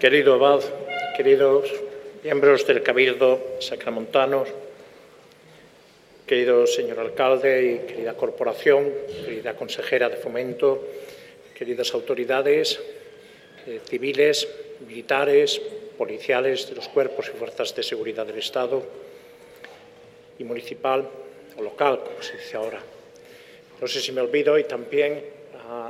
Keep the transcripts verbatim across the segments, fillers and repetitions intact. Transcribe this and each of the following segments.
Querido abad, queridos miembros del Cabildo Sacramontanos, querido señor alcalde y querida corporación, querida consejera de Fomento, queridas autoridades eh, civiles, militares, policiales de los cuerpos y fuerzas de seguridad del Estado y municipal o local, como se dice ahora. No sé si me olvido, y también a,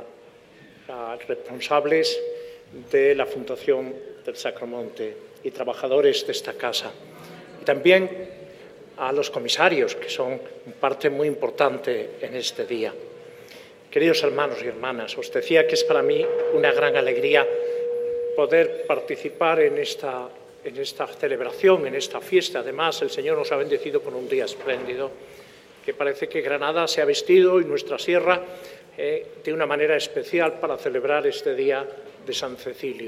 a responsables de la Fundación del Sacromonte y trabajadores de esta casa. Y también a los comisarios, que son parte muy importante en este día. Queridos hermanos y hermanas, os decía que es para mí una gran alegría poder participar en esta, en esta celebración, en esta fiesta. Además, el Señor nos ha bendecido con un día espléndido, que parece que Granada se ha vestido y nuestra sierra eh, de una manera especial para celebrar este día de San Cecilio.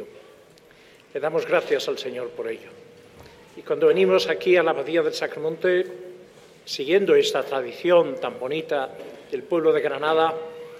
Le damos gracias al Señor por ello. Y cuando venimos aquí a la Abadía del Sacromonte, siguiendo esta tradición tan bonita del pueblo de Granada,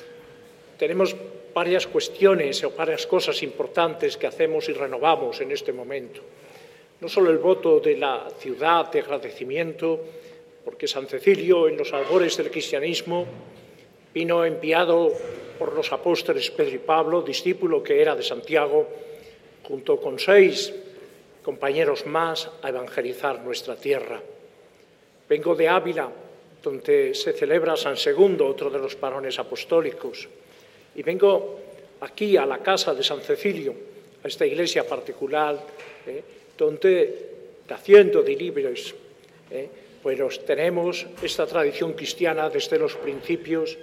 tenemos varias cuestiones o varias cosas importantes que hacemos y renovamos en este momento. No solo el voto de la ciudad de agradecimiento, porque San Cecilio, en los albores del cristianismo, vino enviado por los apóstoles Pedro y Pablo, discípulo que era de Santiago, junto con seis compañeros más, a evangelizar nuestra tierra. Vengo de Ávila, donde se celebra San Segundo, otro de los varones apostólicos, y vengo aquí a la casa de San Cecilio, a esta iglesia particular, eh, donde, haciendo de libres, eh, pues tenemos esta tradición cristiana desde los principios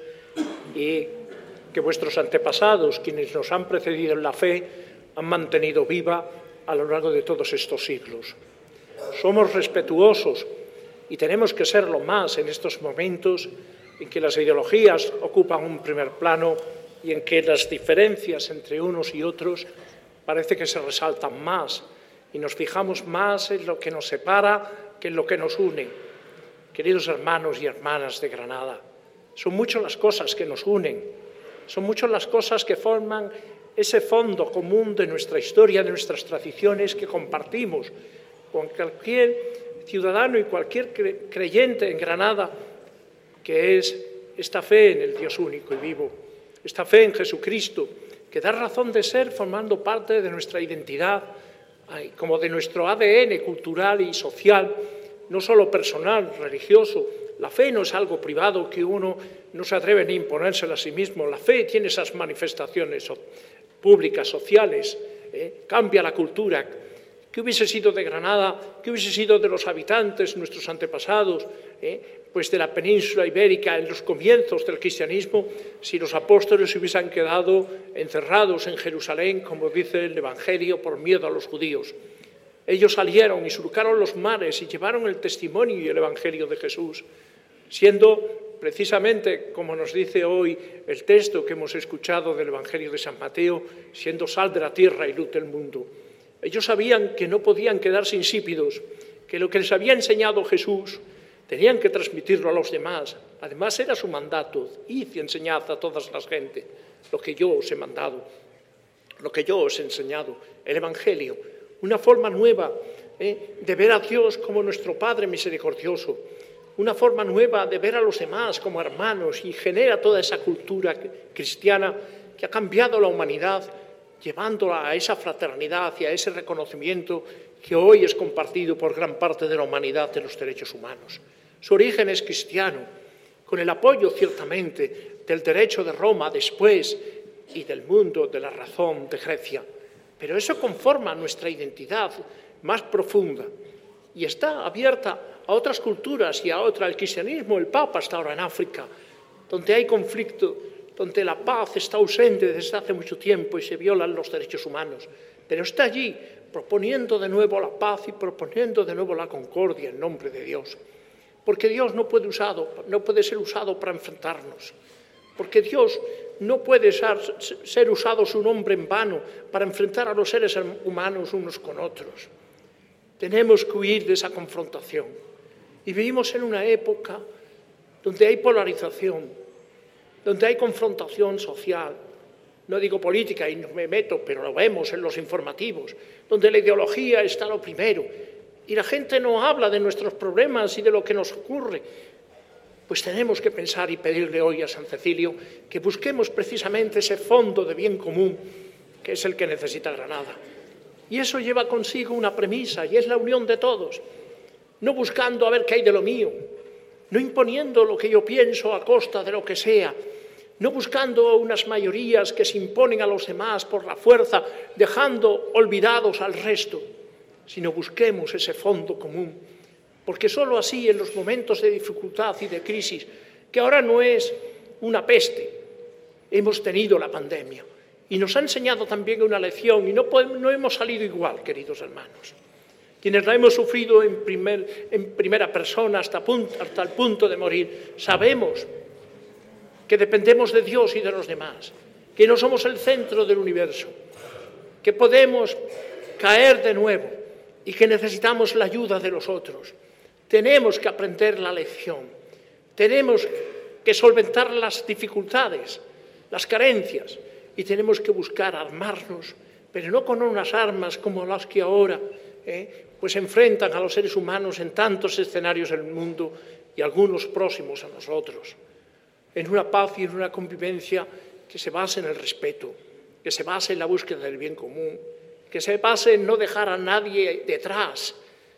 y que vuestros antepasados, quienes nos han precedido en la fe, han mantenido viva a lo largo de todos estos siglos. Somos respetuosos y tenemos que serlo más en estos momentos en que las ideologías ocupan un primer plano y en que las diferencias entre unos y otros parece que se resaltan más y nos fijamos más en lo que nos separa que en lo que nos une. Queridos hermanos y hermanas de Granada, son muchas las cosas que nos unen, son muchas las cosas que forman ese fondo común de nuestra historia, de nuestras tradiciones que compartimos con cualquier ciudadano y cualquier creyente en Granada, que es esta fe en el Dios único y vivo, esta fe en Jesucristo, que da razón de ser formando parte de nuestra identidad, como de nuestro A D N cultural y social, no solo personal, religioso. La fe no es algo privado que uno no se atreve ni a imponérsela a sí mismo. La fe tiene esas manifestaciones públicas, sociales, eh, cambia la cultura. ¿Qué hubiese sido de Granada? ¿Qué hubiese sido de los habitantes, nuestros antepasados, eh, pues de la península ibérica en los comienzos del cristianismo, si los apóstoles se hubiesen quedado encerrados en Jerusalén, como dice el Evangelio, por miedo a los judíos? Ellos salieron y surcaron los mares y llevaron el testimonio y el Evangelio de Jesús, siendo precisamente, como nos dice hoy el texto que hemos escuchado del Evangelio de San Mateo, siendo sal de la tierra y luz del mundo. Ellos sabían que no podían quedarse insípidos, que lo que les había enseñado Jesús tenían que transmitirlo a los demás. Además era su mandato: id y enseñad a todas las gentes lo que yo os he mandado, lo que yo os he enseñado, el Evangelio. Una forma nueva eh, de ver a Dios como nuestro Padre misericordioso, una forma nueva de ver a los demás como hermanos, y genera toda esa cultura cristiana que ha cambiado la humanidad, llevándola a esa fraternidad y a ese reconocimiento que hoy es compartido por gran parte de la humanidad de los derechos humanos. Su origen es cristiano, con el apoyo ciertamente del derecho de Roma después y del mundo de la razón de Grecia. Pero eso conforma nuestra identidad más profunda y está abierta a otras culturas y a otra. El cristianismo, el Papa está ahora en África, donde hay conflicto, donde la paz está ausente desde hace mucho tiempo y se violan los derechos humanos. Pero está allí proponiendo de nuevo la paz y proponiendo de nuevo la concordia en nombre de Dios. Porque Dios no puede, usado, no puede ser usado para enfrentarnos. Porque Dios no puede ser, ser usado su nombre en vano para enfrentar a los seres humanos unos con otros. Tenemos que huir de esa confrontación. Y vivimos en una época donde hay polarización, donde hay confrontación social, no digo política y no me meto, pero lo vemos en los informativos, donde la ideología está lo primero y la gente no habla de nuestros problemas y de lo que nos ocurre, pues tenemos que pensar y pedirle hoy a San Cecilio que busquemos precisamente ese fondo de bien común que es el que necesita Granada. Y eso lleva consigo una premisa y es la unión de todos, no buscando a ver qué hay de lo mío, no imponiendo lo que yo pienso a costa de lo que sea, no buscando unas mayorías que se imponen a los demás por la fuerza, dejando olvidados al resto, sino busquemos ese fondo común, porque sólo así en los momentos de dificultad y de crisis, que ahora no es una peste, hemos tenido la pandemia y nos ha enseñado también una lección y no, podemos, no hemos salido igual, queridos hermanos. Quienes la hemos sufrido en, primer, en primera persona hasta, punto, hasta el punto de morir, sabemos que dependemos de Dios y de los demás, que no somos el centro del universo, que podemos caer de nuevo y que necesitamos la ayuda de los otros. Tenemos que aprender la lección, tenemos que solventar las dificultades, las carencias, y tenemos que buscar armarnos, pero no con unas armas como las que ahora eh, pues enfrentan a los seres humanos en tantos escenarios del mundo y algunos próximos a nosotros, en una paz y en una convivencia que se base en el respeto, que se base en la búsqueda del bien común, que se base en no dejar a nadie detrás,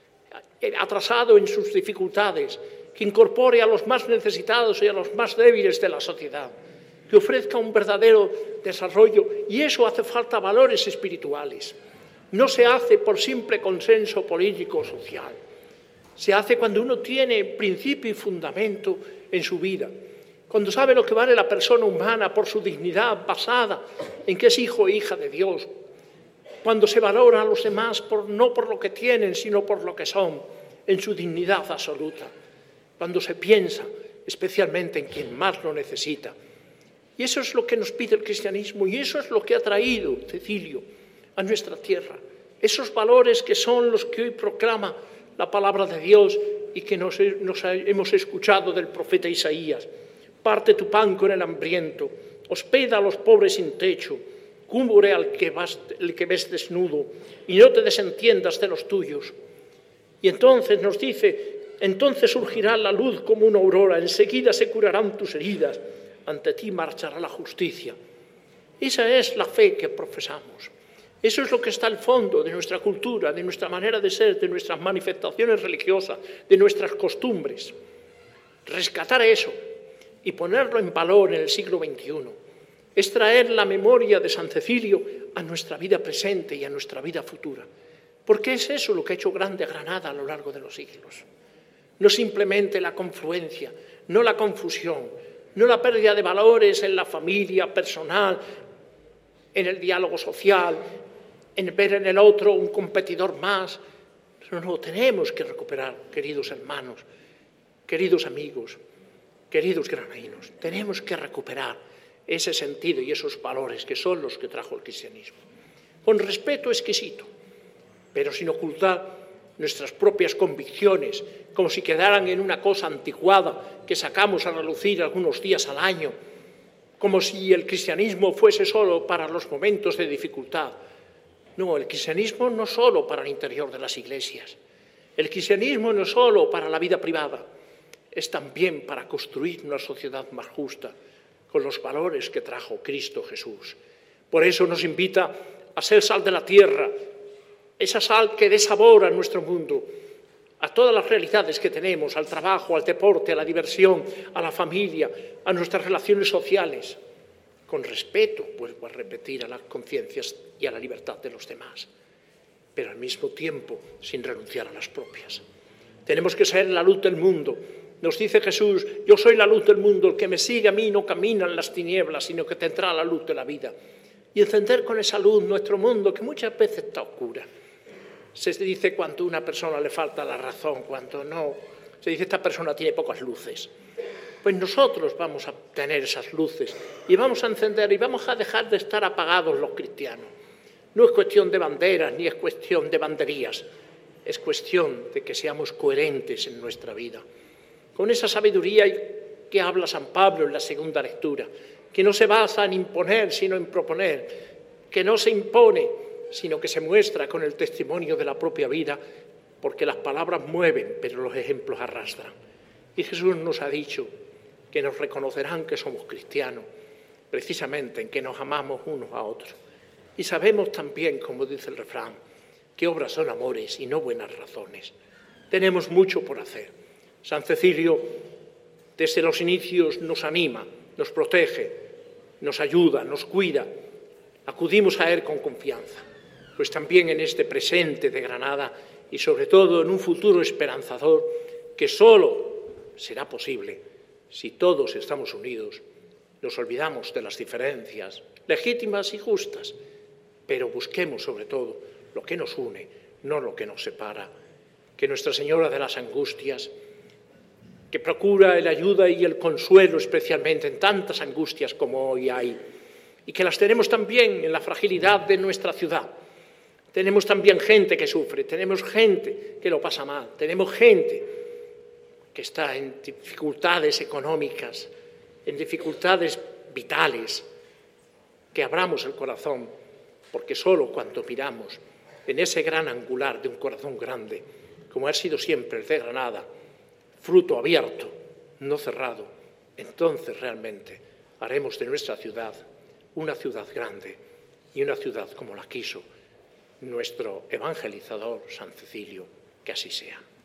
atrasado en sus dificultades, que incorpore a los más necesitados y a los más débiles de la sociedad, que ofrezca un verdadero desarrollo, y eso hace falta valores espirituales. No se hace por simple consenso político o social, se hace cuando uno tiene principio y fundamento en su vida, cuando sabe lo que vale la persona humana por su dignidad basada en que es hijo e hija de Dios, cuando se valora a los demás por, no por lo que tienen, sino por lo que son, en su dignidad absoluta, cuando se piensa especialmente en quien más lo necesita. Y eso es lo que nos pide el cristianismo y eso es lo que ha traído Cecilio a nuestra tierra, esos valores que son los que hoy proclama la palabra de Dios y que nos, nos hemos escuchado del profeta Isaías. Parte tu pan con el hambriento, hospeda a los pobres sin techo, cubre al que, vas, el que ves desnudo y no te desentiendas de los tuyos. Y entonces nos dice, entonces surgirá la luz como una aurora, enseguida se curarán tus heridas, ante ti marchará la justicia. Esa es la fe que profesamos. Eso es lo que está al fondo de nuestra cultura, de nuestra manera de ser, de nuestras manifestaciones religiosas, de nuestras costumbres. Rescatar eso y ponerlo en valor en el siglo veintiuno es traer la memoria de San Cecilio a nuestra vida presente y a nuestra vida futura. Porque es eso lo que ha hecho grande a Granada a lo largo de los siglos. No simplemente la confluencia, no la confusión, no la pérdida de valores en la familia personal, en el diálogo social, en ver en el otro un competidor más. No, no, tenemos que recuperar, queridos hermanos, queridos amigos, queridos granadinos, tenemos que recuperar ese sentido y esos valores que son los que trajo el cristianismo. Con respeto exquisito, pero sin ocultar nuestras propias convicciones, como si quedaran en una cosa anticuada que sacamos a relucir algunos días al año, como si el cristianismo fuese solo para los momentos de dificultad. No, el cristianismo no solo para el interior de las iglesias, el cristianismo no solo para la vida privada, es también para construir una sociedad más justa, con los valores que trajo Cristo Jesús. Por eso nos invita a ser sal de la tierra, esa sal que dé sabor a nuestro mundo, a todas las realidades que tenemos, al trabajo, al deporte, a la diversión, a la familia, a nuestras relaciones sociales, con respeto, vuelvo a repetir, a las conciencias y a la libertad de los demás, pero al mismo tiempo sin renunciar a las propias. Tenemos que ser la luz del mundo. Nos dice Jesús, yo soy la luz del mundo, el que me sigue a mí no camina en las tinieblas, sino que tendrá la luz de la vida. Y encender con esa luz nuestro mundo, que muchas veces está oscura. Se dice cuando a una persona le falta la razón, cuando no. Se dice esta persona tiene pocas luces. Pues nosotros vamos a tener esas luces y vamos a encender y vamos a dejar de estar apagados los cristianos. No es cuestión de banderas ni es cuestión de banderías, es cuestión de que seamos coherentes en nuestra vida. Con esa sabiduría que habla San Pablo en la segunda lectura, que no se basa en imponer, sino en proponer, que no se impone, sino que se muestra con el testimonio de la propia vida, porque las palabras mueven, pero los ejemplos arrastran. Y Jesús nos ha dicho que nos reconocerán que somos cristianos, precisamente en que nos amamos unos a otros. Y sabemos también, como dice el refrán, que obras son amores y no buenas razones. Tenemos mucho por hacer. San Cecilio, desde los inicios, nos anima, nos protege, nos ayuda, nos cuida. Acudimos a él con confianza. Pues también en este presente de Granada y sobre todo en un futuro esperanzador que solo será posible si todos estamos unidos, nos olvidamos de las diferencias legítimas y justas, pero busquemos sobre todo lo que nos une, no lo que nos separa. Que Nuestra Señora de las Angustias, que procura el ayuda y el consuelo especialmente en tantas angustias como hoy hay, y que las tenemos también en la fragilidad de nuestra ciudad. Tenemos también gente que sufre, tenemos gente que lo pasa mal, tenemos gente que está en dificultades económicas, en dificultades vitales, que abramos el corazón, porque solo cuando miramos en ese gran angular de un corazón grande, como ha sido siempre el de Granada, fruto abierto, no cerrado, entonces realmente haremos de nuestra ciudad una ciudad grande y una ciudad como la quiso nuestro evangelizador San Cecilio, que así sea.